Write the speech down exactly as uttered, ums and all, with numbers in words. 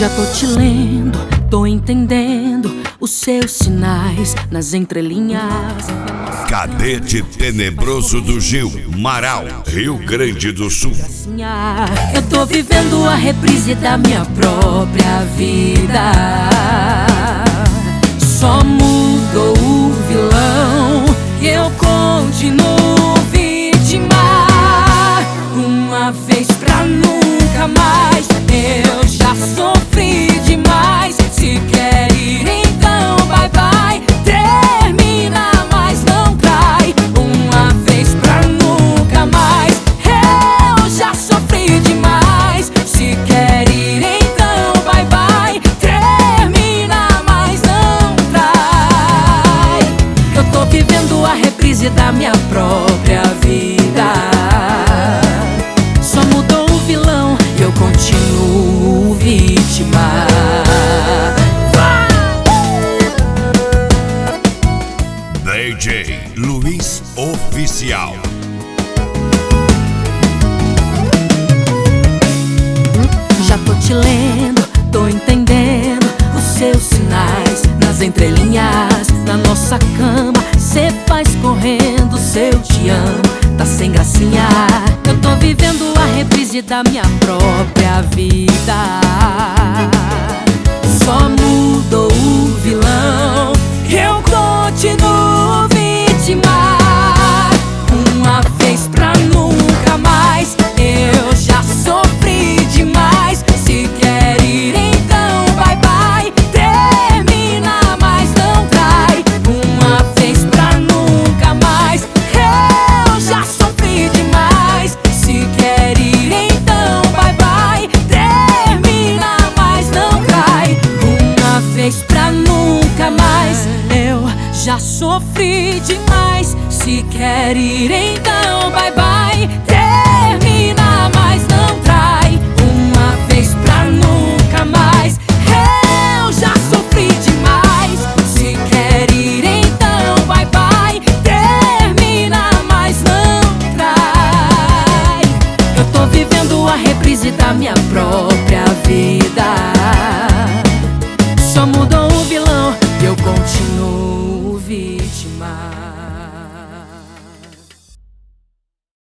Já tô te lendo, tô entendendo os seus sinais nas entrelinhas. Cadete Tenebroso do Gil, Marau, Rio Grande do Sul. Eu tô vivendo a reprise da minha própria vida. Só mudou o vilão e eu continuo vítima. Uma vez pra nunca mais, eu já sofri demais. Se quer ir então bye bye, termina mas não trai. Uma vez pra nunca mais, eu já sofri demais. Se quer ir então bye bye, termina mas não trai. Eu tô vivendo a reprise da minha própria vida. Só mudou o vilão e eu continuo vítima. D J Luiz Oficial. Já tô te lendo, tô entendendo os seus sinais nas entrelinhas. Na nossa cama, cê faz correndo, seu te amo, tá sem gracinha. Eu tô vivendo a reprise da minha própria vida. Só mudou o vilão, eu continuo vítima. Uma vez pra nunca mais, eu já sofri demais. Se quer ir então bye bye, termina mas não trai. Uma vez pra nunca mais, eu já sofri demais. Se quer ir então bye bye, termina mas não trai. Uma vez pra nunca mais, eu já sofri demais. Se quer ir então bye bye, termina mas não trai. Uma vez pra nunca mais, eu já sofri demais. Se quer ir então bye bye, termina mas não trai. Eu tô vivendo a reprise da minha própria